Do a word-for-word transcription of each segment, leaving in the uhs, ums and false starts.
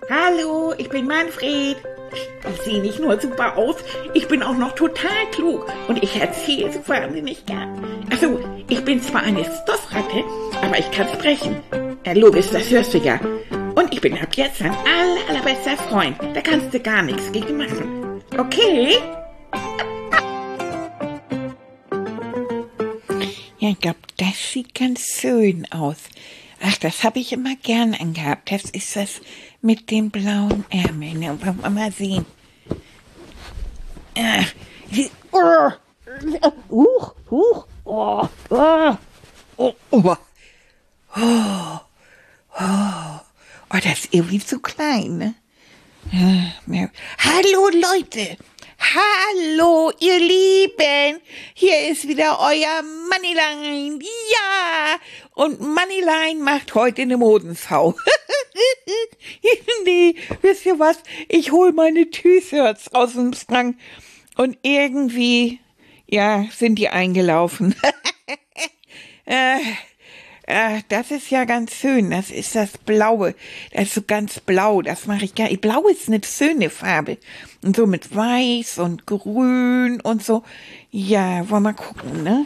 Hallo, ich bin Manfred. Ich sehe nicht nur super aus, ich bin auch noch total klug und ich erzähle so wahnsinnig gern. Achso, ich bin zwar eine Stoffratte, aber ich kann sprechen. Äh, Lovis, das hörst du ja. Und ich bin ab jetzt dein aller, allerbester Freund. Da kannst du gar nichts gegen machen. Okay? Ja, ich glaube, das sieht ganz schön aus. Ach, das habe ich immer gern angehabt. Das ist das mit den blauen Ärmeln. Ja, wollen wir mal sehen. Ach, sie, oh, huch, huch, oh, oh, oh, oh, oh, oh, das ist irgendwie zu klein, ne? Ja. Hallo, Leute! Hallo, ihr Lieben! Hier ist wieder euer Moneyline. Ja! Und Moneyline macht heute eine Modenschau. Nee, wisst ihr was? Ich hol meine T-Shirts aus dem Schrank und irgendwie, ja, sind die eingelaufen. äh, äh, das ist ja ganz schön. Das ist das Blaue. Das ist so ganz blau. Das mache ich gerne. Blau ist eine schöne Farbe. Und so mit Weiß und Grün und so. Ja, wollen wir mal gucken, ne?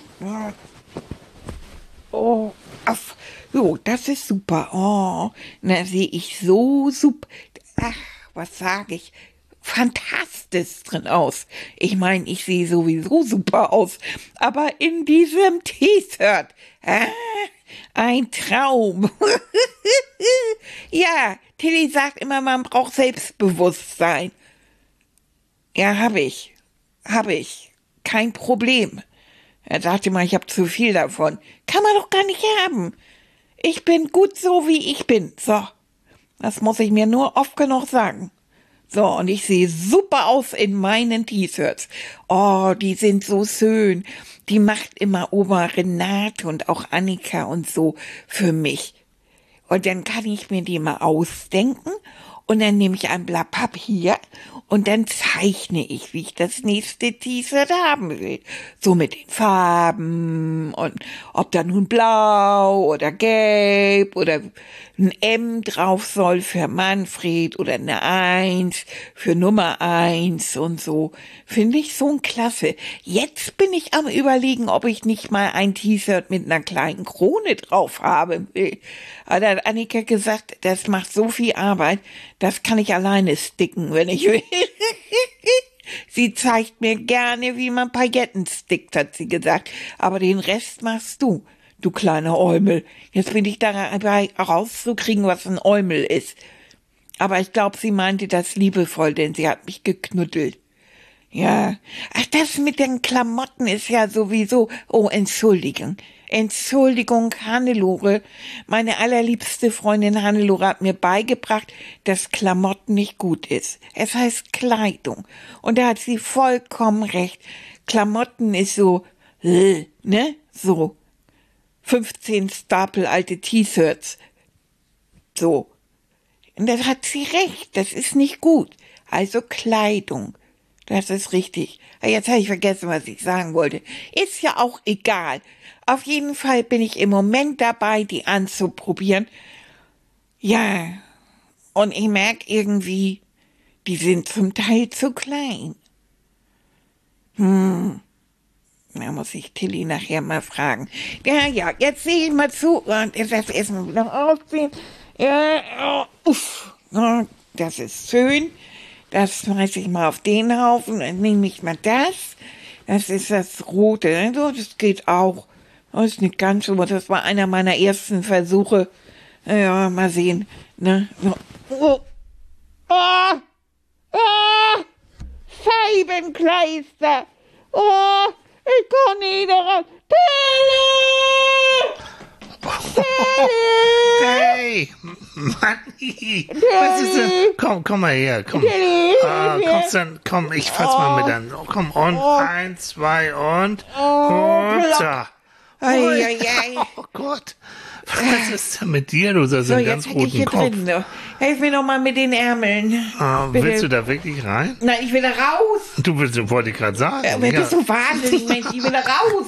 Oh, auf. Jo, das ist super. Oh, da sehe ich so super. Ach, was sage ich? Fantastisch drin aus. Ich meine, ich sehe sowieso super aus. Aber in diesem T-Shirt. Ah, ein Traum. Ja, Tilly sagt immer, man braucht Selbstbewusstsein. Ja, habe ich. Habe ich. Kein Problem. Er sagte mal, ich habe zu viel davon. Kann man doch gar nicht haben. Ich bin gut so, wie ich bin. So, das muss ich mir nur oft genug sagen. So, und ich sehe super aus in meinen T-Shirts. Oh, die sind so schön. Die macht immer Oma Renate und auch Annika und so für mich. Und dann kann ich mir die mal ausdenken und dann nehme ich ein Blatt Papier und dann zeichne ich, wie ich das nächste T-Shirt haben will. So mit den Farben und ob da nun blau oder gelb oder ein M drauf soll für Manfred oder eine Eins für Nummer eins und so. Finde ich so klasse. Jetzt bin ich am Überlegen, ob ich nicht mal ein T-Shirt mit einer kleinen Krone drauf haben will. Aber da hat Annika gesagt, das macht so viel Arbeit, das kann ich alleine sticken, wenn ich will. Sie zeigt mir gerne, wie man Pailletten stickt, hat sie gesagt. Aber den Rest machst du, du kleiner Eumel. Jetzt bin ich dabei rauszukriegen, was ein Eumel ist. Aber ich glaube, sie meinte das liebevoll, denn sie hat mich geknuddelt. Ja, ach, das mit den Klamotten ist ja sowieso, oh, Entschuldigung. Entschuldigung, Hannelore. Meine allerliebste Freundin Hannelore hat mir beigebracht, dass Klamotten nicht gut ist. Es heißt Kleidung. Und da hat sie vollkommen recht. Klamotten ist so, äh, ne, so. fünfzehn Stapel alte T-Shirts. So. Und da hat sie recht, das ist nicht gut. Also Kleidung. Das ist richtig. Jetzt habe ich vergessen, was ich sagen wollte. Ist ja auch egal. Auf jeden Fall bin ich im Moment dabei, die anzuprobieren. Ja, und ich merke irgendwie, die sind zum Teil zu klein. Hm, da muss ich Tilly nachher mal fragen. Ja, ja, jetzt sehe ich mal zu und jetzt darf ich erstmal wieder aufziehen. Ja, oh, uff, das ist schön. Das schmeiße ich mal auf den Haufen, dann nehme ich mal das. Das ist das Rote, das geht auch. Das ist nicht ganz so, das war einer meiner ersten Versuche. Ja, mal sehen. Ne? Oh. Oh. Oh. Scheibenkleister. Oh, ich kann nicht raus. Hey, Manni, was ist denn? Komm, komm mal her, komm. Ah, kommst dann, komm, ich fass mal mit an. Komm, und eins, zwei und und da. Ei, ei, ei. Oh Gott, was ist denn mit dir? Du hast So, einen jetzt ganz häng ich roten hier Kopf. drin. So. Helf mir noch mal mit den Ärmeln. Ah, Bitte. willst du da wirklich rein? Nein, ich will da raus. Du willst, wollte ich gerade sagen. Ja, wer ja. bist du wahnsinnig, Mensch? Ich will da raus.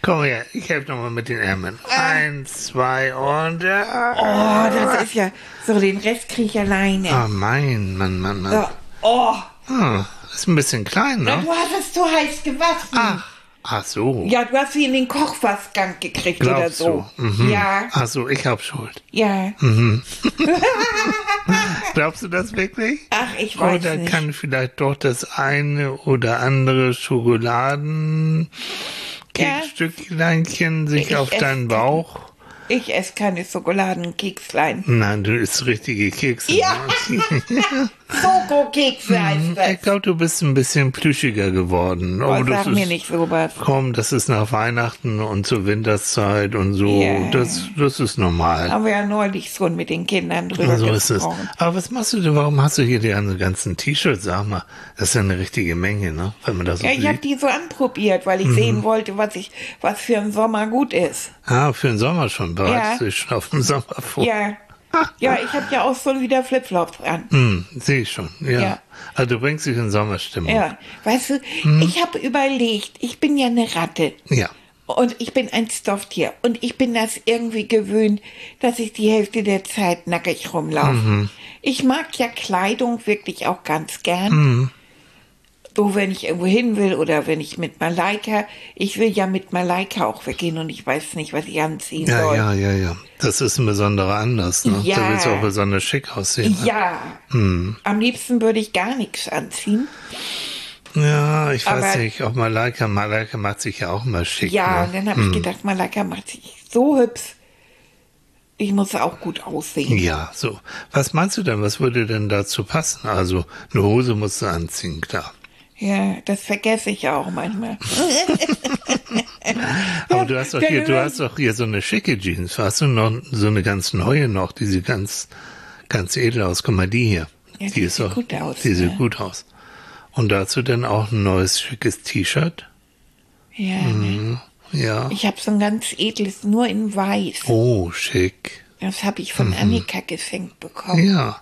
Komm her, ich helfe nochmal mit den Ärmeln. Eins, zwei und... Äh, Oh, das ist ja... So, den Rest kriege ich alleine. oh, mein, Mann, Mann, Mann. So. Oh, Ah, ist ein bisschen klein, na, ne? du hast es zu heiß gewaschen. Ach, ach so. Ja, du hast sie in den Kochwaschgang gekriegt Glaubst oder so. du? Mhm. Ja, Ach so, ich hab Schuld. ja. Glaubst du das wirklich? Ach, ich weiß Oder nicht. kann vielleicht doch das eine oder andere Schokoladen Ja. Keksstückleinchen sich Ich auf esse deinen Bauch? Ich esse keine Schokoladenkekslein. Nein, du isst richtige Kekse. Ja. Ne? Schokokekse heißt ich das. glaube, du bist ein bisschen plüschiger geworden. Oh, das sag mir ist, nicht sowas. komm, das ist nach Weihnachten und zur Winterszeit und so. Ja. Das, das ist normal. Haben wir ja neulich schon mit den Kindern drüber So ist es. gesprochen. Aber was machst du denn? Warum hast du hier die ganzen T-Shirts? Sag mal, das ist ja eine richtige Menge, ne? Wenn man das so Ja, ich habe sieht. die so anprobiert, weil ich Mhm. sehen wollte, was ich, was für einen Sommer gut ist. Ah, für den Sommer schon. Bereitest Ja. du dich schon auf den Sommer vor? Ja. Ja, ich habe ja auch schon wieder Flipflops an. Hm, sehe ich schon. Ja. Ja. Also du bringst dich in Sommerstimmung. Ja, weißt du, Mhm. ich habe überlegt, ich bin ja eine Ratte. Ja. Und ich bin ein Stofftier. Und ich bin das irgendwie gewöhnt, dass ich die Hälfte der Zeit nackig rumlaufe. Mhm. Ich mag ja Kleidung wirklich auch ganz gern. So, wenn ich irgendwo hin will oder wenn ich mit Malaika, ich will ja mit Malaika auch weggehen und ich weiß nicht, was ich anziehen Ja, soll. ja, ja, ja. Das ist ein besonderer Anlass, ne? Ja. Da willst du auch besonders schick aussehen. Ne? Ja, am liebsten würde ich gar nichts anziehen. Ja, ich weiß Aber- nicht, auch Malaika, Malaika macht sich ja auch mal schick. Ja, ne? und dann habe ich gedacht, Malaika macht sich so hübsch. Ich muss auch gut aussehen. Ja, so. Was meinst du denn, was würde denn dazu passen? Also, eine Hose musst du anziehen, klar. Ja, das vergesse ich auch manchmal. Aber du hast doch der hier, du gehört- hast doch hier so eine schicke Jeans. Hast du noch so eine ganz neue noch, die sieht ganz, ganz edel aus. Guck mal, die hier. Ja, die die ist sieht doch, gut aus, die sieht ja. gut aus. Und dazu dann auch ein neues schickes T-Shirt. Ja, ne? Ja. Ich habe so ein ganz edles, nur in weiß. Oh, schick. Das habe ich von Annika geschenkt bekommen. Ja.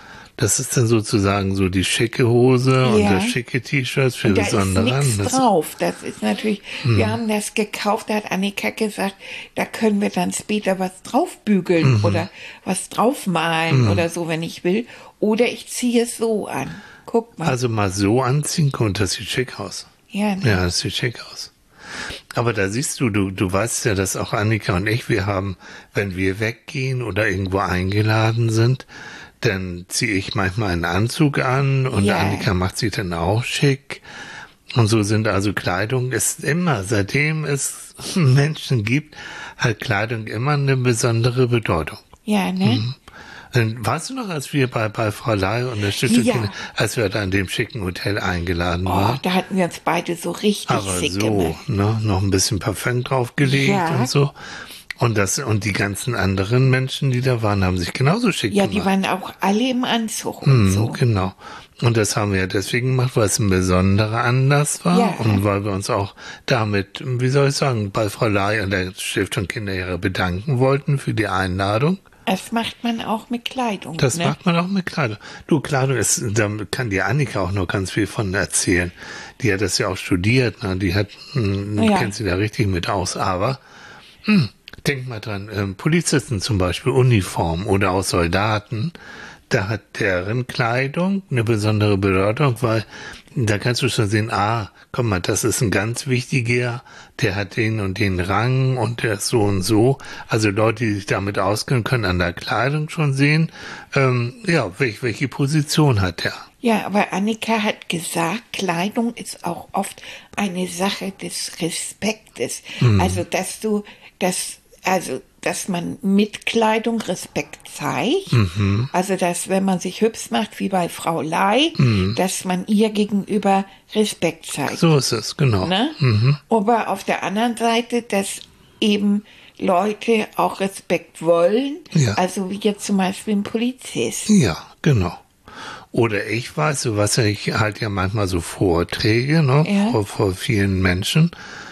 Das ist dann sozusagen so die schicke Hose und Ja. das schicke T-Shirt für Und da ist besondere nichts Anlässe. drauf. Das ist natürlich, Hm. wir haben das gekauft, da hat Annika gesagt, da können wir dann später was draufbügeln Mhm. oder was draufmalen oder so, wenn ich will. Oder ich ziehe es so an. Guck mal. Also mal so anziehen, und das sieht schick aus. ja, ne? Ja, das sieht schick aus. Aber da siehst du, du, du weißt ja, dass auch Annika und ich, wir haben, wenn wir weggehen oder irgendwo eingeladen sind, dann ziehe ich manchmal einen Anzug an und Ja. Annika macht sich dann auch schick. Und so sind also Kleidung ist immer, seitdem es Menschen gibt, hat Kleidung immer eine besondere Bedeutung. Ja, ne? Und weißt du noch, als wir bei, bei Frau Lai und der Stiftung Ja. Kinder, als wir da in dem schicken Hotel eingeladen Oh, waren? da hatten wir uns beide so richtig Aber schick so, gemacht. ne, noch ein bisschen Parfum draufgelegt Ja. und so. Und das, und die ganzen anderen Menschen, die da waren, haben sich genauso schick Ja, die gemacht. waren auch alle im Anzug und Mhm, so. Genau. Und das haben wir ja deswegen gemacht, weil es ein besonderer Anlass war Ja. und weil wir uns auch damit, wie soll ich sagen, bei Frau Lai und der Stiftung Kinderjahre bedanken wollten für die Einladung. Das macht man auch mit Kleidung. Das ne? macht man auch mit Kleidung. Du, Kleidung ist, da kann die Annika auch noch ganz viel von erzählen. Die hat das ja auch studiert, ne? Die hat, hm, Ja. kennt sie da richtig mit aus. Aber, hm, denk mal dran, ähm, Polizisten zum Beispiel, Uniform oder auch Soldaten, da hat deren Kleidung eine besondere Bedeutung, weil da kannst du schon sehen, ah, guck mal, das ist ein ganz wichtiger, der hat den und den Rang und der ist so und so. Also Leute, die sich damit auskennen, können an der Kleidung schon sehen, ähm, ja, welche, welche Position hat der. Ja, aber Annika hat gesagt, Kleidung ist auch oft eine Sache des Respektes. Mhm. Also, dass du, dass, also, dass man mit Kleidung Respekt zeigt. Mhm. Also, dass, wenn man sich hübsch macht, wie bei Frau Lai, dass man ihr gegenüber Respekt zeigt. Mhm. So ist es, genau. Ne? Aber auf der anderen Seite, dass eben Leute auch Respekt wollen. Ja. Also, wie jetzt zum Beispiel ein Polizist. Ja, genau. Oder ich weiß, so was ich halt ja manchmal so Vorträge, ne, Ja. vor, vor vielen Menschen.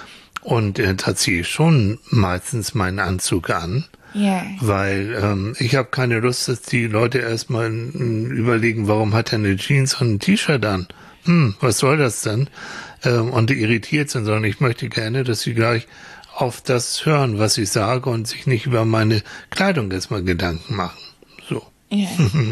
Und äh, da ziehe ich schon meistens meinen Anzug an, Ja. weil ähm, ich habe keine Lust, dass die Leute erstmal mm, überlegen, warum hat er eine Jeans und ein T-Shirt an? Hm, was soll das denn? Ähm, und irritiert sind, sondern ich möchte gerne, dass sie gleich auf das hören, was ich sage und sich nicht über meine Kleidung erstmal Gedanken machen. So. Ja.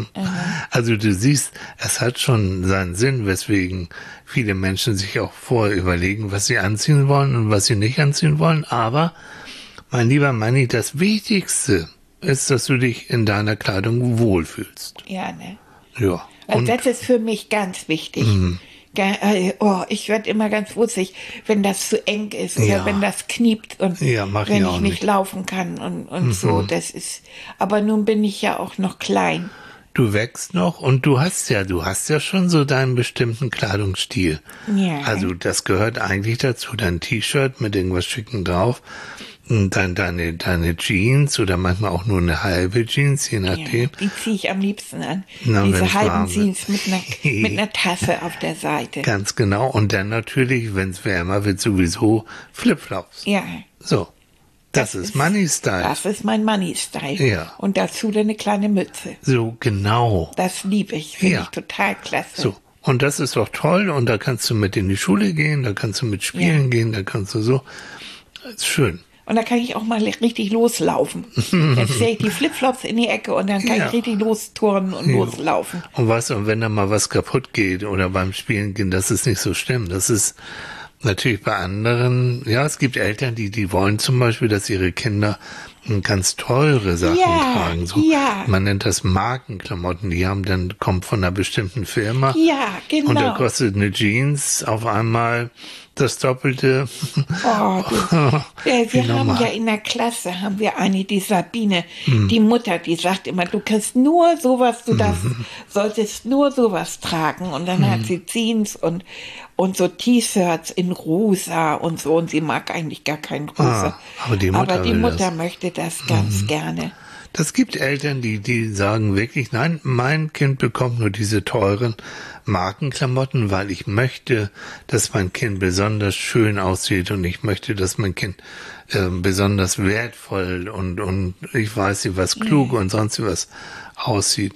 Also du siehst, es hat schon seinen Sinn, weswegen viele Menschen sich auch vorher überlegen, was sie anziehen wollen und was sie nicht anziehen wollen. Aber, mein lieber Manni, das Wichtigste ist, dass du dich in deiner Kleidung wohlfühlst. Ja, ne? Ja. Also Und das ist für mich ganz wichtig. Mhm. Ga- äh, Oh, ich werde immer ganz wutzig, wenn das zu eng ist oder Ja. wenn das kniept und Ja, mach ich wenn auch ich nicht nicht. laufen kann und, und so. Das ist. Aber nun bin ich ja auch noch klein. du wächst noch und du hast ja, du hast ja schon so deinen bestimmten Kleidungsstil. Ja. Also das gehört eigentlich dazu, dein T-Shirt mit irgendwas Schicken drauf, und dann deine, deine Jeans oder manchmal auch nur eine halbe Jeans, je Ja, nachdem. die ziehe ich am liebsten an. Na, wenn's Diese halben warm wird. Jeans mit einer, mit einer Tasse auf der Seite. Ganz genau. Und dann natürlich, wenn es wärmer wird, sowieso Flipflops. Ja. So. Das, Das ist ist- Money-Style. Das ist mein Money-Style. Ja. Und dazu dann eine kleine Mütze. So, genau. Das liebe ich. Finde Ja. ich total klasse. So. Und das ist doch toll. Und da kannst du mit in die Schule gehen, da kannst du mit spielen Ja. gehen, da kannst du so. Das ist schön. Und da kann ich auch mal richtig loslaufen. Dann stelle ich die Flipflops in die Ecke und dann kann Ja. ich richtig losturnen und loslaufen. Und weißt du, und wenn da mal was kaputt geht oder beim Spielen gehen, das ist nicht so schlimm. Das ist natürlich bei anderen, ja, es gibt Eltern, die, die wollen zum Beispiel, dass ihre Kinder ganz teure Sachen Ja, tragen. So, ja. Man nennt das Markenklamotten. Die haben dann, kommt von einer bestimmten Firma. Ja, genau. Und da kostet eine Jeans auf einmal das Doppelte. Oh, du, äh, Wie wir haben normal. ja in der Klasse, haben wir eine, die Sabine, Hm. die Mutter, die sagt immer, du kriegst nur sowas, du darfst, Mhm. solltest nur sowas tragen. Und dann hat sie Jeans und, und so T-Shirts in rosa und so. Und sie mag eigentlich gar kein rosa. Ah, aber die Mutter aber die will Mutter das. möchte das ganz gerne. Das gibt Eltern, die, die sagen wirklich, nein, mein Kind bekommt nur diese teuren Markenklamotten, weil ich möchte, dass mein Kind besonders schön aussieht und ich möchte, dass mein Kind äh, besonders wertvoll und, und ich weiß nicht was, klug und sonst was aussieht.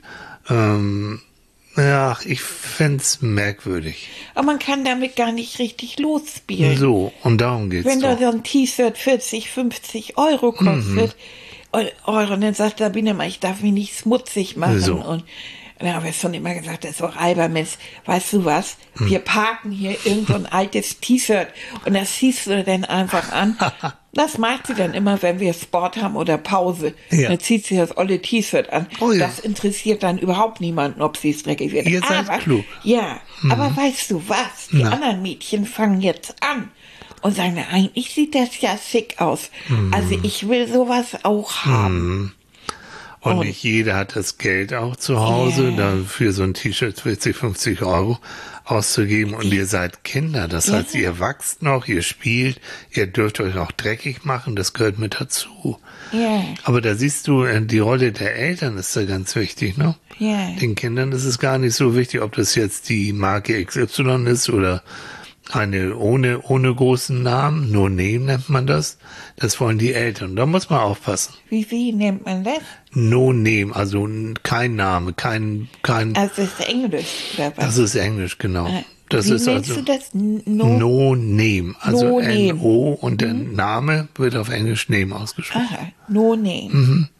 Ähm, ja, ich fänd's merkwürdig. Aber man kann damit gar nicht richtig losspielen. So, und darum geht's Wenn da doch. so ein T-Shirt vierzig, fünfzig Euro kostet, Mhm. Euro, und dann sagt Sabine mal, ich darf mich nicht schmutzig machen. So. Und dann habe ich schon immer gesagt, das ist auch albern, Mensch, weißt du was, Hm. wir parken hier irgend so ein altes T-Shirt und das ziehst du dann einfach an. Das macht sie dann immer, wenn wir Sport haben oder Pause. Ja. Dann zieht sie das olle T-Shirt an. Oh ja. Das interessiert dann überhaupt niemanden, ob sie es dreckig wird. Ihr seid aber, klug. Ja, aber weißt du was? Die Na. anderen Mädchen fangen jetzt an und sagen, na, eigentlich sieht das ja schick aus. Also ich will sowas auch haben. Und Und- nicht jeder hat das Geld auch zu Hause, Ja. da für so ein T-Shirt vierzig, fünfzig Euro auszugeben. Und ihr seid Kinder, das Ja. heißt, ihr wachst noch, ihr spielt, ihr dürft euch auch dreckig machen, das gehört mit dazu. Ja, Aber da siehst du, äh, die Rolle der Eltern ist da ganz wichtig, ne? ja. Den Kindern ist es gar nicht so wichtig, ob das jetzt die Marke X Y ist oder eine ohne, ohne großen Namen, No Name nennt man das. Das wollen die Eltern. Da muss man aufpassen. Wie, wie nennt man das? No Name, also n- kein Name, kein, kein, Also das ist Englisch, oder was? das ist Englisch, genau. Äh, Das wie ist nennst also du das? N- No? No Name, also No Name. N O und der Name wird auf Englisch Name ausgesprochen. Aha, no name. Mhm.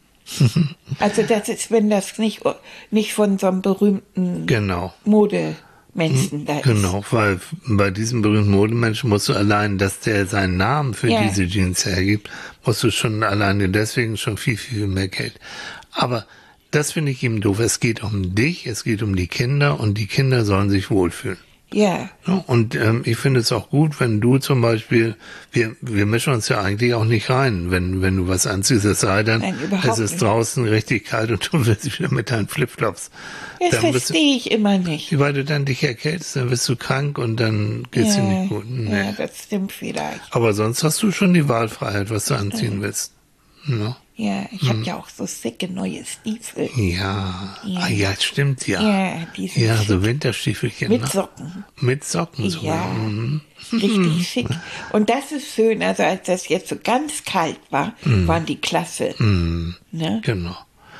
Also das ist, wenn das nicht, nicht von so einem berühmten Genau. Modemenschen da ist. Genau, weil bei diesem berühmten Modemenschen musst du allein, dass der seinen Namen für Ja. diese Jeans hergibt, musst du schon alleine deswegen schon viel, viel mehr Geld. Aber das finde ich eben doof. Es geht um dich, es geht um die Kinder und die Kinder sollen sich wohlfühlen. Ja, Ja, und ähm, ich finde es auch gut, wenn du zum Beispiel, wir, wir mischen uns ja eigentlich auch nicht rein, wenn, wenn du was anziehst, es sei denn, Nein, überhaupt es ist nicht. draußen richtig kalt und du willst wieder mit deinen Flipflops. das Dann bist du, verstehe ich immer nicht. weil du dann dich erkältest, dann wirst du krank und dann geht's dir Ja, nicht gut. Nee. ja, das stimmt vielleicht. Aber sonst hast du schon die Wahlfreiheit, was du anziehen willst. Ja, Ja, ich habe ja auch so sicke neue Stiefel. ja. Ja. Ah, ja stimmt ja. Ja, die sind Ja, schick. so Winterstiefelchen. Mit ne? Socken. Mit Socken sogar. Ja, Mhm. richtig schick. Und das ist schön, also als das jetzt so ganz kalt war, waren die klasse. Ne? Genau.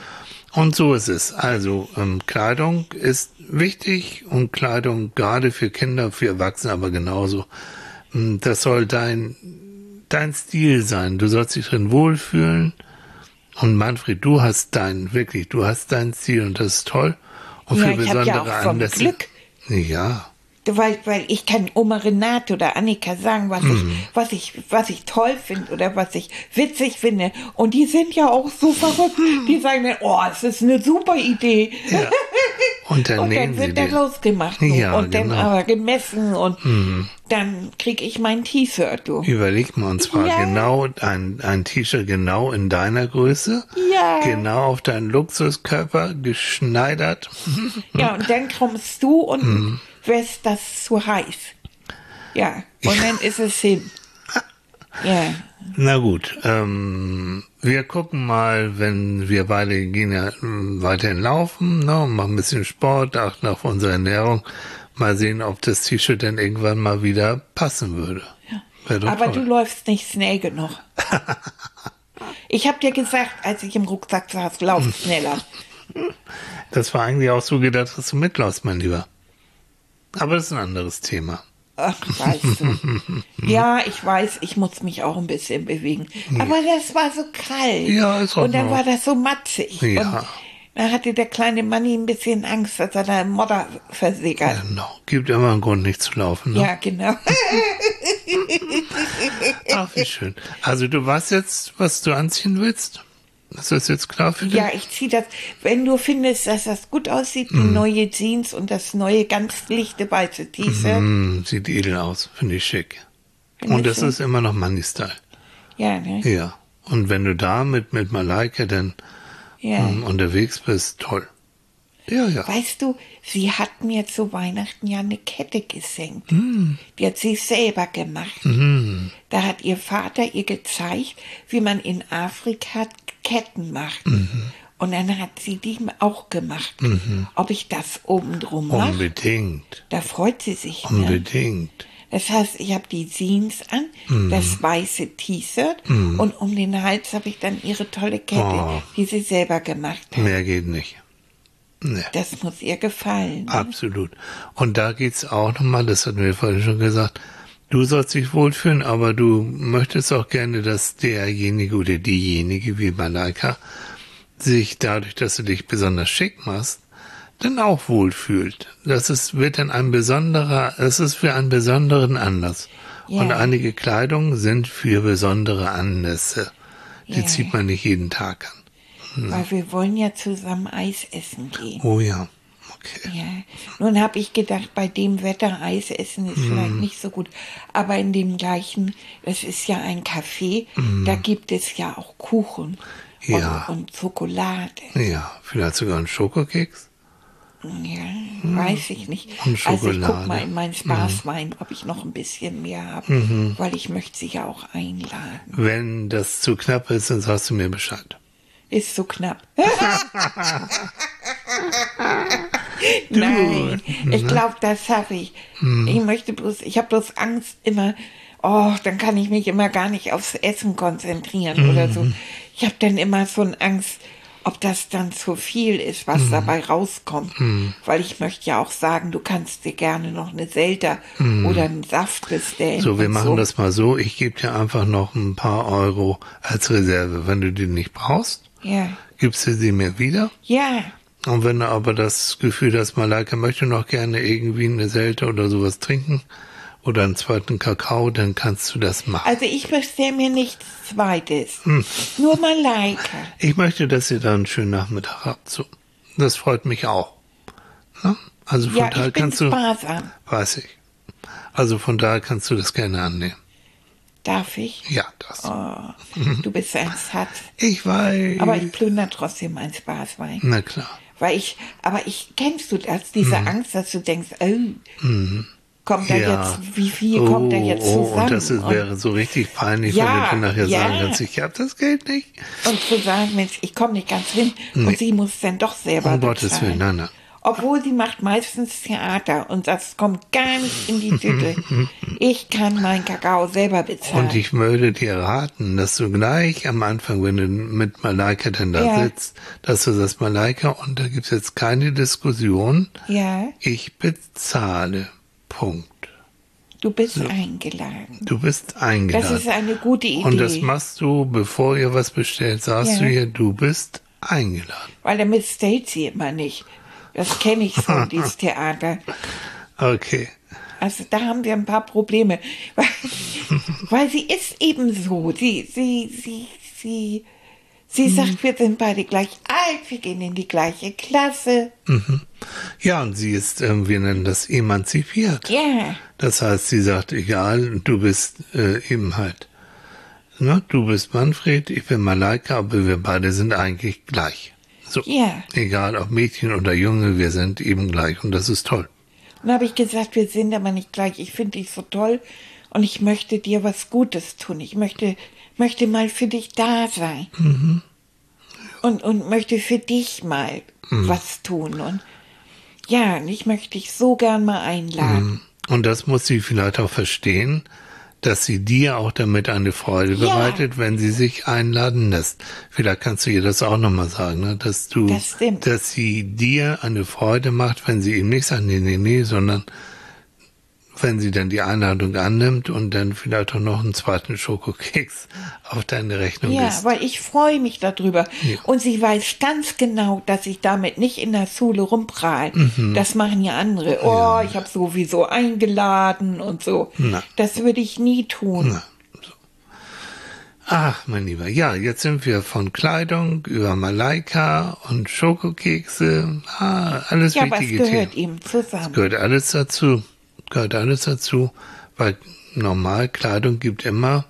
Und so ist es. Also ähm, Kleidung ist wichtig und Kleidung gerade für Kinder, für Erwachsene aber genauso. Ähm, Das soll dein dein Stil sein. Du sollst dich drin wohlfühlen. Und Manfred, du hast deinen, wirklich, du hast deinen Stil und das ist toll. Und Ja, für ich hab besondere ja auch vom Anlässe. Glück. Ja. Weil, weil ich kann Oma Renate oder Annika sagen, was Mhm. ich, was ich, was ich toll finde oder was ich witzig finde. Und die sind ja auch so verrückt. Die sagen dann, oh, es ist eine super Idee. Ja. Und dann Und nähen dann sie wird dann dir. losgemacht. Du. Ja, und dann genau. aber gemessen und dann krieg ich mein T-Shirt, du. Überleg mal, und zwar Ja. genau ein, ein T-Shirt genau in deiner Größe. Ja. Genau auf deinen Luxuskörper geschneidert. Ja, und dann kommst du und Mhm. wirst das zu heiß. Ja, und dann ist es hin. Ja. Na gut, ähm, wir gucken mal, wenn wir beide gehen ja ähm, weiterhin laufen, ne, und machen ein bisschen Sport, achten auf unsere Ernährung. Mal sehen, ob das T-Shirt dann irgendwann mal wieder passen würde. Wäre doch Aber toll. du läufst nicht schnell genug. Ich hab dir gesagt, als ich im Rucksack saß, lauf schneller. Das war eigentlich auch so gedacht, dass du mitläufst, mein Lieber. Aber das ist ein anderes Thema. Ach, weißt du. Ja, ich weiß, ich muss mich auch ein bisschen bewegen. Aber das war so kalt. Ja, ist auch Und dann noch. war das so matschig. Ja. Und da hatte der kleine Manni ein bisschen Angst, dass er da im Modder versickert. Genau. Gibt immer einen Grund, nicht zu laufen. Ne? Ja, genau. Ach, wie schön. Also du weißt jetzt, was du anziehen willst? Ist das jetzt klar für dich? Ja, ich zieh das. Wenn du findest, dass das gut aussieht, die Mhm. neue Jeans und das neue ganz lichte weiße T-Shirt. Hm, sieht edel aus, finde ich schick. Findest Und das du? ist immer noch Money-Style. Ja, ne? Ja. Und wenn du da mit, mit Malaika dann Ja. ähm, unterwegs bist, toll. Ja, ja. Weißt du, sie hat mir zu Weihnachten ja eine Kette geschenkt. Hm. Die hat sie selber gemacht. Mhm. Da hat ihr Vater ihr gezeigt, wie man in Afrika Ketten macht. Mhm. Und dann hat sie die auch gemacht. Ob ich das oben drum mache, Unbedingt. da freut sie sich. Ne? Unbedingt. Das heißt, ich habe die Jeans an, Mhm. das weiße T-Shirt und um den Hals habe ich dann ihre tolle Kette, Oh. die sie selber gemacht hat. Mehr geht nicht. Nee. Das muss ihr gefallen. Ne? Absolut. Und da geht's auch nochmal, das hatten wir vorhin schon gesagt, du sollst dich wohlfühlen, aber du möchtest auch gerne, dass derjenige oder diejenige wie Malaika sich dadurch, dass du dich besonders schick machst, dann auch wohlfühlt. Das ist, wird dann ein besonderer, es ist für einen besonderen Anlass. Ja. Und einige Kleidung sind für besondere Anlässe. Die Ja. zieht man nicht jeden Tag an. Weil wir wollen ja zusammen Eis essen gehen. Oh ja, okay. Ja. Nun habe ich gedacht, bei dem Wetter Eis essen ist vielleicht nicht so gut. Aber in dem gleichen, es ist ja ein Café, da gibt es ja auch Kuchen Ja. und, und Schokolade. Ja, vielleicht sogar ein Schokokeks. Ja, weiß ich nicht. Und Also ich guck Schokolade. mal in meinen Spaßwein, ob ich noch ein bisschen mehr habe, weil ich möchte sie ja auch einladen. Wenn das zu knapp ist, dann sagst du mir Bescheid. Ist so knapp. Nein, ich glaube, das habe ich. Ich möchte bloß, ich habe bloß Angst immer, oh, dann kann ich mich immer gar nicht aufs Essen konzentrieren oder so. Ich habe dann immer so eine Angst, ob das dann zu viel ist, was dabei rauskommt. Weil ich möchte ja auch sagen, du kannst dir gerne noch eine Selter oder einen Saft bestellen. So, wir und machen so. das mal so. Ich gebe dir einfach noch ein paar Euro als Reserve. Wenn du die nicht brauchst, Ja, gibst du sie mir wieder. ja, Und wenn du aber das Gefühl hast, Malaika möchte noch gerne irgendwie eine Selte oder sowas trinken oder einen zweiten Kakao, dann kannst du das machen. also ich bestelle mir nichts Zweites. Nur Malaika. Ich möchte, dass ihr da einen schönen Nachmittag habt. So. Das freut mich auch. Ne? Also von Ja, daher ich bin kannst du, sparsam. weiß ich. Also von daher kannst du das gerne annehmen. Darf ich? Ja, das. Oh, du bist ein Schatz. Ich weiß. Aber ich plündere trotzdem mein Spaßwein. Na klar. Weil ich, aber ich, kennst du das, diese Angst, dass du denkst, oh, kommt da Ja. jetzt, wie viel kommt da jetzt oh, zusammen? und das ist, wäre so richtig peinlich, Ja, wenn du nachher ja. sagen kannst, ich habe das Geld nicht. und zu sagen, Mensch, ich komme nicht ganz hin und sie muss dann doch selber Um Gottes bezahlen. Willen, nein, nein. Obwohl sie macht meistens Theater und das kommt gar nicht in die Tüte. Ich kann meinen Kakao selber bezahlen. Und ich würde dir raten, dass du gleich am Anfang, wenn du mit Malaika dann da Ja. sitzt, dass du sagst, Malaika, und da gibt's jetzt keine Diskussion, ja, ich bezahle. Punkt. Du bist So. eingeladen. Du bist eingeladen. Das ist eine gute Idee. Und das machst du, bevor ihr was bestellt, sagst Ja. du ihr, du bist eingeladen. Weil damit stellt sie immer nicht. Das kenne ich so, dieses Theater. Okay. Also da haben wir ein paar Probleme. Weil, weil sie ist eben so. Sie, sie, sie, sie, sie sagt, wir sind beide gleich alt, wir gehen in die gleiche Klasse. Mhm. Ja, und sie ist, ähm, wir nennen das emanzipiert. Ja, Das heißt, sie sagt, egal, du bist äh, eben halt, ne, du bist Manfred, ich bin Malaika, aber wir beide sind eigentlich gleich. So, ja. egal ob Mädchen oder Junge, wir sind eben gleich und das ist toll. Und dann habe ich gesagt, wir sind aber nicht gleich. Ich finde dich so toll und ich möchte dir was Gutes tun. Ich möchte, möchte mal für dich da sein. Mhm. Und, und möchte für dich mal Mhm. was tun. Und ja, und ich möchte dich so gern mal einladen. Und das muss sie vielleicht auch verstehen, dass sie dir auch damit eine Freude Ja. bereitet, wenn sie sich einladen lässt. Vielleicht kannst du ihr das auch nochmal sagen, ne? dass du, Das stimmt. dass sie dir eine Freude macht, wenn sie ihm nicht sagt, nee, nee, nee, sondern wenn sie dann die Einladung annimmt und dann vielleicht auch noch einen zweiten Schokokeks auf deine Rechnung Ja, isst. weil ich freue mich darüber. Ja. Und sie weiß ganz genau, dass ich damit nicht in der Schule rumprahle. Mhm. Das machen ja andere. Oh, ich habe sowieso eingeladen und so. Na. Das würde ich nie tun. Na, so. Ach, mein Lieber, ja, jetzt sind wir von Kleidung über Malaika und Schokokekse, ah, alles Ja, was wichtige gehört Themen. ihm zusammen? Gehört alles dazu, gehört alles dazu, weil normal Kleidung gibt immer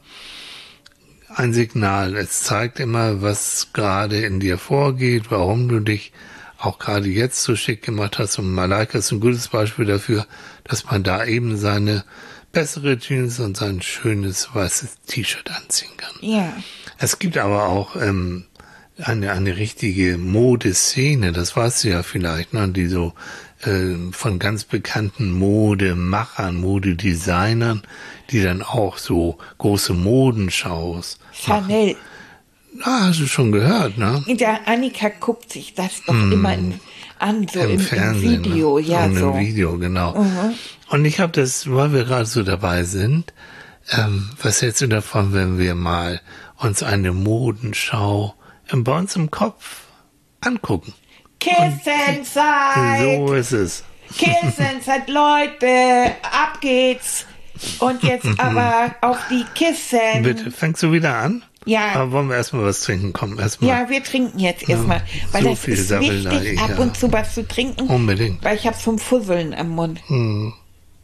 ein Signal. Es zeigt immer, was gerade in dir vorgeht, warum du dich auch gerade jetzt so schick gemacht hast. Und Malaika ist ein gutes Beispiel dafür, dass man da eben seine bessere Jeans und sein schönes weißes T-Shirt anziehen kann. Ja, Es gibt aber auch ähm, eine, eine richtige Modeszene, das weißt du ja vielleicht, ne, die so äh, von ganz bekannten Modemachern, Modedesignern, die dann auch so große Modenshows machen. Chanel. Ah, hast du schon gehört, ne? Der Annika guckt sich das doch immer in, an, so im, Im im Fernsehen. Video. Ne? Ja, Und so. im Video, genau. Mhm. Und ich habe das, weil wir gerade so dabei sind, ähm, was hältst du davon, wenn wir mal uns eine Modenschau ähm, bei uns im Kopf angucken? Kissenzeit! So ist es. Kissenzeit, Leute! Ab geht's! Und jetzt aber auf die Kissen. Bitte, fängst du wieder an? Ja. Aber wollen wir erstmal was trinken? Komm, erstmal. Ja, wir trinken jetzt erstmal, weil so das viel ist Sabbelei, wichtig, ab ja. und zu was zu trinken, Unbedingt. weil ich habe zum Fusseln am Mund. Hm.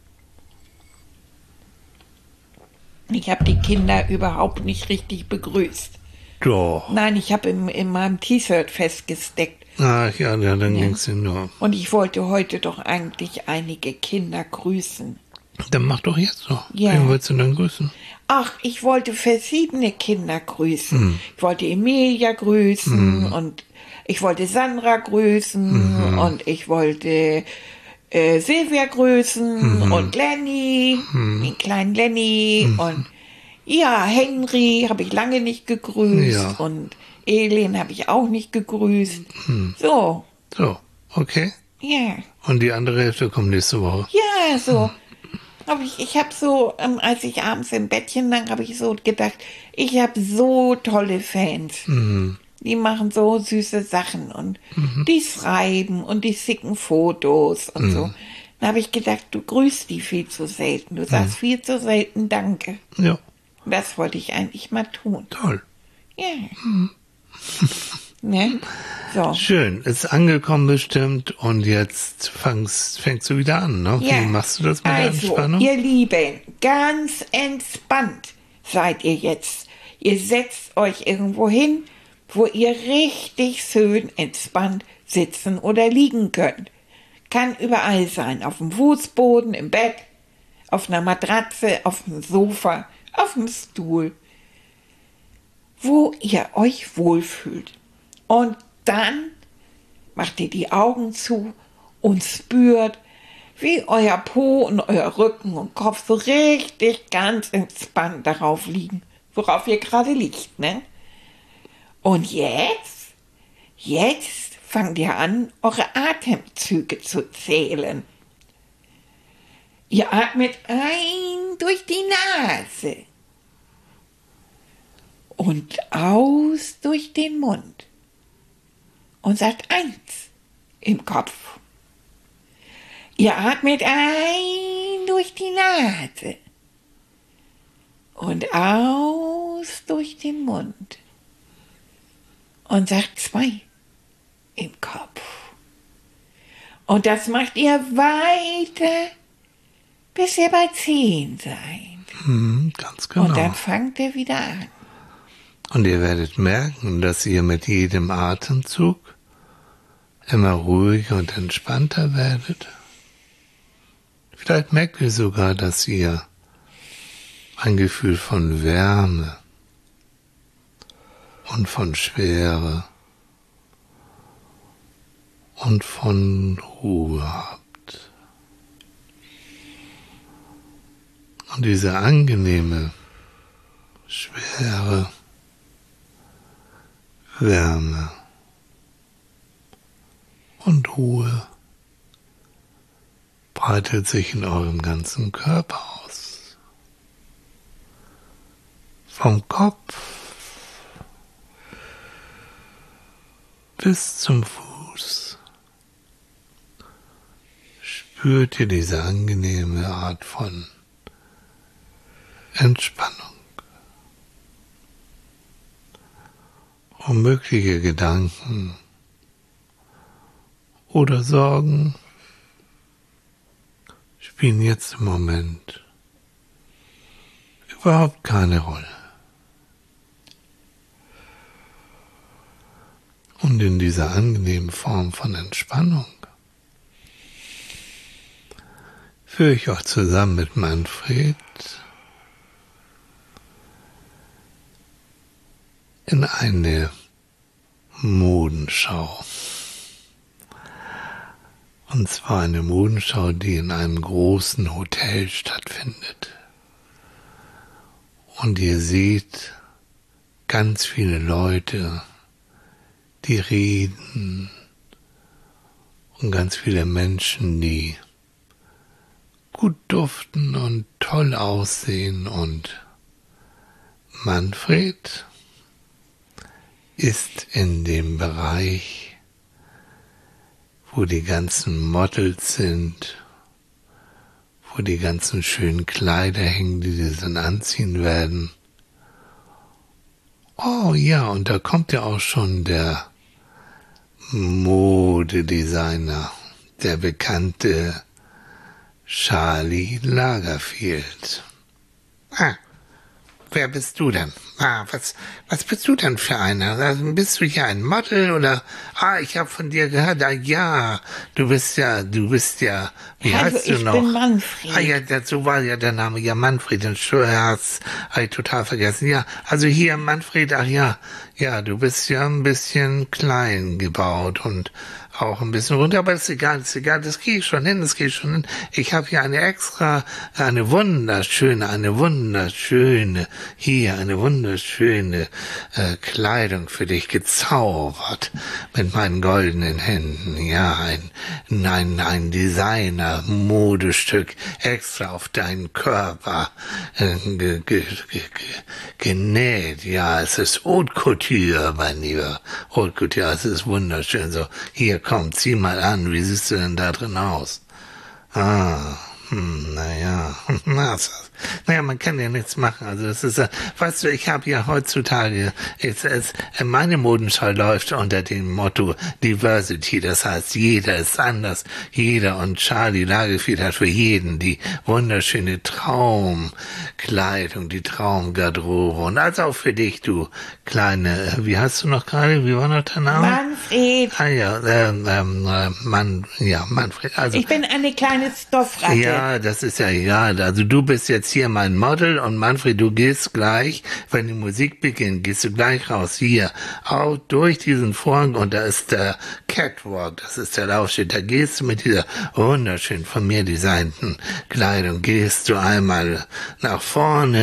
Ich habe die Kinder überhaupt nicht richtig begrüßt. Doch. Nein, ich habe in, in meinem T-Shirt festgesteckt. Ach ja, ja dann ging's dir nur. Und ich wollte heute doch eigentlich einige Kinder grüßen. Dann mach doch jetzt so. Ja. Wen willst du denn grüßen? Ach, ich wollte verschiedene Kinder grüßen. Hm. Ich wollte Emilia grüßen und ich wollte Sandra grüßen Mhm. und ich wollte äh, Silvia grüßen Mhm. und Lenny, den kleinen Lenny und ja, Henry habe ich lange nicht gegrüßt Ja. und Elin habe ich auch nicht gegrüßt. So, So, okay. ja. Und die andere Hälfte kommt nächste Woche. Ja, so. Aber ich, ich habe so, ähm, als ich abends im Bettchen lag, habe ich so gedacht, ich habe so tolle Fans. Mhm. Die machen so süße Sachen und die schreiben und die schicken Fotos und so. Dann habe ich gedacht, du grüßt die viel zu selten. Du sagst viel zu selten Danke. Ja, Und das wollte ich eigentlich mal tun. toll. Ja. Ne? So. Schön, ist angekommen bestimmt und jetzt fängst, fängst du wieder an, ne? Ja. Wie machst du das mit der Also, Entspannung? ihr Lieben, ganz entspannt seid ihr jetzt. Ihr setzt euch irgendwo hin, wo ihr richtig schön entspannt sitzen oder liegen könnt. Kann überall sein, auf dem Fußboden, im Bett, auf einer Matratze, auf dem Sofa, auf dem Stuhl, wo ihr euch wohlfühlt. Und dann macht ihr die Augen zu und spürt, wie euer Po und euer Rücken und Kopf so richtig ganz entspannt darauf liegen, worauf ihr gerade liegt, ne? Und jetzt, jetzt fangt ihr an, eure Atemzüge zu zählen. Ihr atmet ein durch die Nase und aus durch den Mund und sagt eins im Kopf. Ihr atmet ein durch die Nase und aus durch den Mund und sagt zwei im Kopf. Und das macht ihr weiter, bis ihr bei zehn seid. Hm, ganz genau. Und dann fangt ihr wieder an. Und ihr werdet merken, dass ihr mit jedem Atemzug immer ruhiger und entspannter werdet. Vielleicht merkt ihr sogar, dass ihr ein Gefühl von Wärme und von Schwere und von Ruhe habt. Und diese angenehme Schwere, Wärme und Ruhe breitet sich in eurem ganzen Körper aus. Vom Kopf bis zum Fuß spürt ihr diese angenehme Art von Entspannung. Unmögliche Gedanken oder Sorgen spielen jetzt im Moment überhaupt keine Rolle. Und in dieser angenehmen Form von Entspannung führe ich euch zusammen mit Manfred in eine Modenschau. Und zwar eine Modenschau, die in einem großen Hotel stattfindet. Und ihr seht ganz viele Leute, die reden, und ganz viele Menschen, die gut duften und toll aussehen. Und Manfred ist in dem Bereich, wo die ganzen Models sind, wo die ganzen schönen Kleider hängen, die sie dann anziehen werden. Oh ja, und da kommt ja auch schon der Modedesigner, der bekannte Charlie Lagerfeld. Ah, wer bist du denn? Ah, was, was bist du denn für einer? Also, bist du hier ein Model oder? Ah, ich habe von dir gehört. Ah, ja, du bist ja, du bist ja. Wie Hallo, heißt du ich noch? bin Manfred. Ah ja, dazu war ja der Name ja Manfred. Den Steuerherz habe ich total vergessen. Ja, also hier Manfred. Ach ja, ja, du bist ja ein bisschen klein gebaut und auch ein bisschen runter, aber das ist egal, das ist egal, das gehe ich schon hin, das gehe ich schon hin. Ich habe hier eine extra, eine wunderschöne, eine wunderschöne, hier eine wunderschöne äh, Kleidung für dich gezaubert mit meinen goldenen Händen. Ja, ein, ein, ein Designer-Modestück extra auf deinen Körper äh, ge, ge, ge, genäht. Ja, es ist Haute Couture, mein Lieber. Haute Couture, es ist wunderschön. So, hier, komm, zieh mal an, wie siehst du denn da drin aus? Ah, hm, naja, naja, man kann ja nichts machen. Also das ist, weißt du, ich habe ja heutzutage, es, es, meine Modenschau läuft unter dem Motto Diversity. Das heißt, jeder ist anders, jeder, und Charlie Lagerfeld hat für jeden die wunderschöne Traumkleidung, die Traumgarderobe, und also auch für dich, du kleine, wie heißt du noch gerade, wie war noch dein Name? Manfred. Ah ja, ähm, ähm, Mann, ja, Manfred. Also, Ich bin eine kleine Stoffratte. ja, das ist ja egal. Also du bist jetzt hier mein Model, und Manfred, du gehst gleich, wenn die Musik beginnt, gehst du gleich raus, hier, auch durch diesen Vorhang, und da ist der Catwalk, das ist der Laufsteg, da gehst du mit dieser wunderschön von mir designten Kleidung, gehst du einmal nach vorne,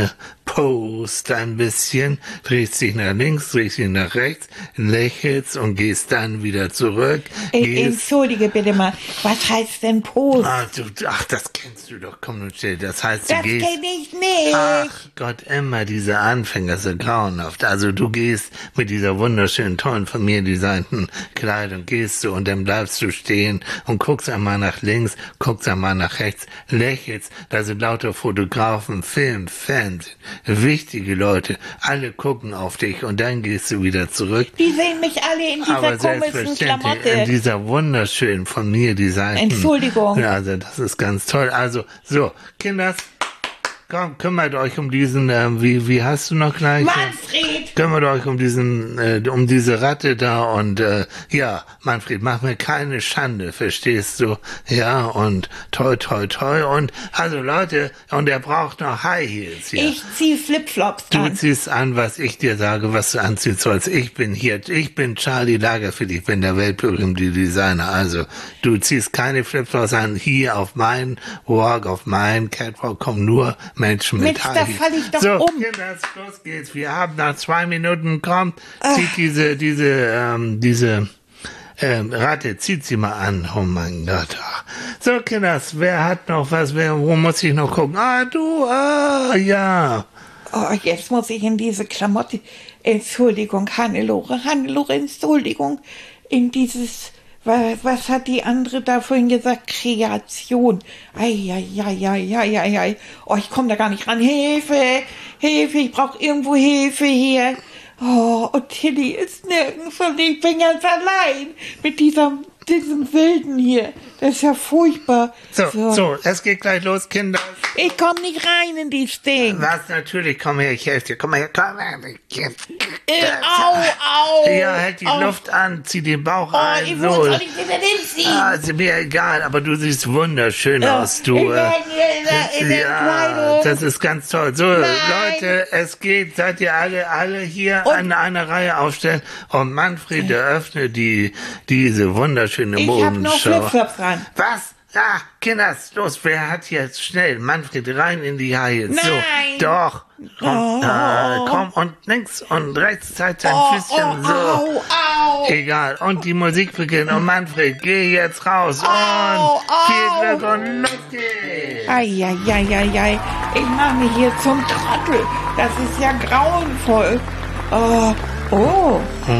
post ein bisschen, drehst dich nach links, drehst dich nach rechts, lächelst und gehst dann wieder zurück. Äh, Entschuldige bitte mal, was heißt denn Post? Ach, du, ach, das kennst du doch, komm nun still. Das heißt, du Das gehst... kenn ich nicht. Ach Gott, immer diese Anfänger, so grauenhaft. Also du gehst mit dieser wunderschönen, tollen, von mir designten Kleidung, gehst du und dann bleibst du stehen und guckst einmal nach links, guckst einmal nach rechts, lächelst. Da sind lauter Fotografen, Film, Fans, wichtige Leute. Alle gucken auf dich und dann gehst du wieder zurück. Die sehen mich alle in dieser Aber komischen selbstverständlich, Klamotte. in dieser wunderschönen, von mir designten... Entschuldigung. Ja, also das ist ganz toll. Also, so, Kinders, komm, kümmert euch um diesen, äh, wie, wie heißt du noch gleich? Manfred! Kümmert euch um diesen, äh, um diese Ratte da und, äh, ja, Manfred, mach mir keine Schande, verstehst du? Ja, und toi, toi, toi und, also Leute, und er braucht noch High Heels hier. Ich zieh Flipflops Du an. ziehst an, was ich dir sage, was du anziehen sollst. Ich bin hier, ich bin Charlie Lagerfeld, ich bin der weltberühmte Designer. Also, du ziehst keine Flipflops an. Hier auf meinen Walk, auf meinen Catwalk kommen nur Menschen mit Mensch, High da Heels. fall ich doch so, um. Kinder, los geht's. Wir haben nach zwei Minuten, kommt, zieht diese, diese, ähm, diese, ähm, Ratte, zieht sie mal an. Oh mein Gott. So, Kinders, wer hat noch was? Wer, wo muss ich noch gucken? Ah, du, ah, ja. Oh, jetzt muss ich in diese Klamotte. Entschuldigung, Hannelore, Hannelore, Entschuldigung. In dieses, was, was hat die andere da vorhin gesagt? Kreation. Eieieiei. Oh, ich komme da gar nicht ran. Hilfe, Hilfe, ich brauche irgendwo Hilfe hier. Oh, und Tilly ist nirgends und ich bin ganz allein mit dieser, diesem Wilden hier. Das ist ja furchtbar. So, so, so, es geht gleich los, Kinder. Ich komme nicht rein in die Ding. Was, natürlich, komm her, ich helfe dir, komm her, komm her. Äh, au, au. Ja, halt die au. Luft an, zieh den Bauch Oh, ein, ich so. muss doch nicht wieder hinziehen. Ah, ist mir egal, aber du siehst wunderschön aus, du. in äh, der, in der, in der ja, Kleidung. das ist ganz toll. So, Nein. Leute, es geht, seid ihr alle, alle hier Und- an einer Reihe aufstellen und Manfred eröffnet die, diese wunderschöne Ich hab noch Modenschau. Flipflops dran. Was? Ah, Kinders, los, wer hat jetzt schnell? Manfred, rein in die Haie. Nein. So, doch. Komm, Oh. äh, komm und links und rechts, zeigt dein Oh, Füßchen oh, so. au, au. Egal, und die Musik beginnt. Und Manfred, geh jetzt raus. Au, und viel au. Glück und los geht's. Eieieiei. Ich mache mich hier zum Trottel. Das ist ja grauenvoll. Oh, oh,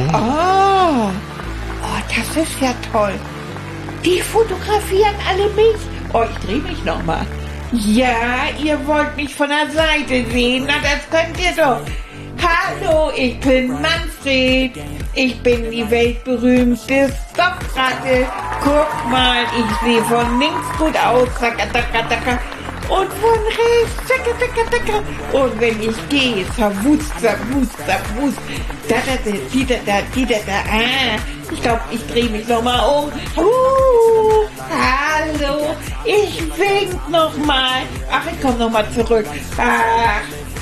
oh. Oh, das ist ja toll. Die fotografieren alle mich. Oh, ich drehe mich nochmal. Ja, ihr wollt mich von der Seite sehen. Na, das könnt ihr doch. Hallo, ich bin Manfred. Ich bin die weltberühmte Stopfratte. Guck mal, ich sehe von links gut aus. Zacka, zacka, zacka. Und von rechts. Zacka, zacka, zacka. Und wenn ich gehe, zerwust, zerwust, zerwust. Da, da, da, die, da, da, die, da, da. Ah, ich glaube, ich drehe mich nochmal um. Uh, hallo, ich wink nochmal. Ach, ich komme nochmal zurück. Ach,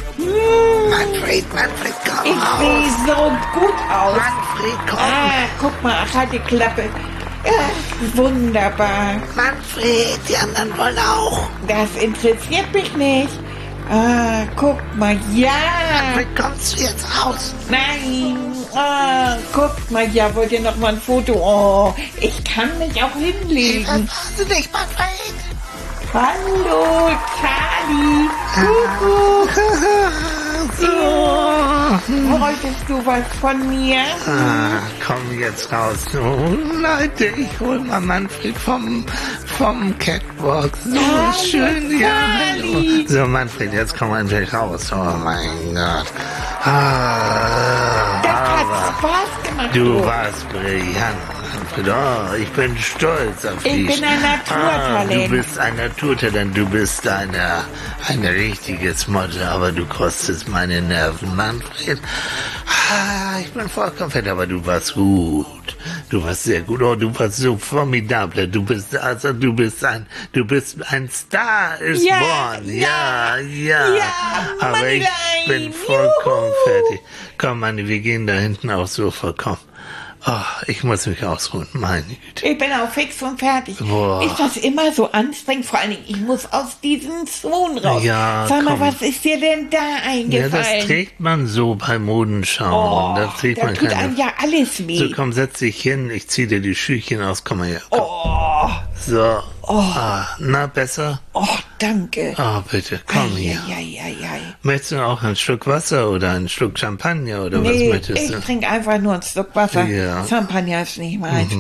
hm. Manfred, Manfred, komm Ich raus. sehe so gut aus. Manfred, komm. Ah, guck mal, ach, halt die Klappe. Ach, wunderbar. Manfred, die anderen wollen auch. Das interessiert mich nicht. Ah, guck mal, ja. Manfred, kommst du jetzt raus? Nein. Ah, guck mal, ja, wollt ihr noch mal ein Foto? Oh, ich kann mich auch hinlegen. Was du nicht, Manfred? Hallo, Charlie. Kuckuck. So. Wolltest du was von mir? Ah, komm jetzt raus. So, Leute, ich hol mal Manfred vom, vom Catwalk. So Hallo, schön, ja. Charlie. Hallo. So, Manfred, jetzt komm endlich raus. Oh mein Gott. Ah, Das hat aber Spaß gemacht. du warst brillant. Manfred. Oh, ich bin stolz auf Ich dich. bin ein Naturtalent. Ah, du bist ein Naturtalent. Du bist eine, ein richtiges Model, aber du kostest meine Nerven, Manfred. Ah, ich bin vollkommen fett, aber du warst gut. Du warst sehr gut. Oh, du warst so formidabel. Du bist, also, du bist ein, du bist ein Star ist Ja, born. Ja, ja. ja, aber ich Mannlein. bin vollkommen Juhu. fertig. Komm, Manni, wir gehen da hinten aufs Sofa. Komm. Ach, ich muss mich ausruhen, meine Güte. Ich bin auch fix und fertig. Boah. Ist das immer so anstrengend? Vor allen Dingen, ich muss aus diesem Swoon raus. Ja, Sag mal, komm. was ist dir denn da Ja, eingefallen? das trägt man so bei Modenschauen. Oh, da trägt da man tut keine... einem ja alles weh. So, komm, setz dich hin, ich zieh dir die Schüchchen aus, komm mal her. Komm. Oh, So, ah, na, besser? oh, danke. Ah, bitte, komm hier. Eieieiei. Möchtest du auch ein Schluck Wasser oder einen Schluck Champagner oder was Nee, möchtest ich du? trinke einfach nur ein Stück Wasser. Ja. Champagner ist nicht meins.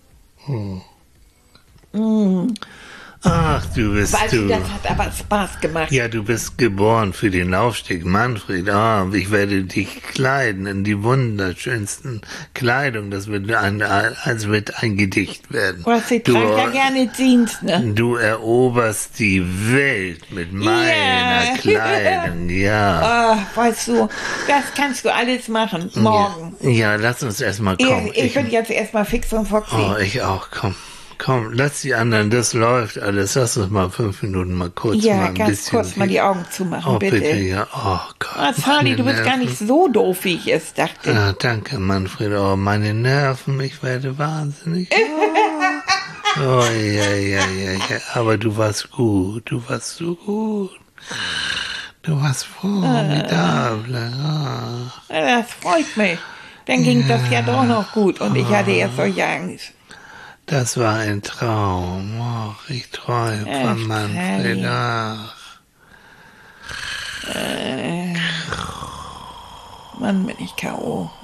Ach, du bist Weißt du, du. das hat aber Spaß gemacht. Ja, du bist geboren für den Laufsteg, Manfred. Ah, ich werde dich kleiden in die wunderschönsten Kleidung. Das wird ein, als wird ein Gedicht werden. Was, ich Du, trage ja gerne Jeans, ne? du eroberst die Welt mit meiner Ja. Kleidung, ja. Ah, weißt du, das kannst du alles machen, morgen. Ja, ja, lass uns erstmal kommen. Ich, ich bin jetzt erstmal fix und foxy. oh, ich auch, komm. Komm, lass die anderen, das läuft alles. Lass uns mal fünf Minuten mal kurz ja, mal ein ganz bisschen. kurz mal die Augen zumachen, Oh, bitte. bitte, ja. Oh Gott. Ah, Charlie, du meine bist gar Nerven. nicht so doof, wie ich es dachte. Ah, danke, Manfred. Oh, meine Nerven, ich werde wahnsinnig. Oh, oh ja, ja, ja, ja. Aber du warst gut, du warst so gut. Du warst formidable. Ah. Ja, das freut mich. Dann ging das ja doch noch gut und ich hatte erst solche Angst. Das war ein Traum. Ach, ich träume Ach, von Manfred. Charlie. Ach. Mann, bin ich K O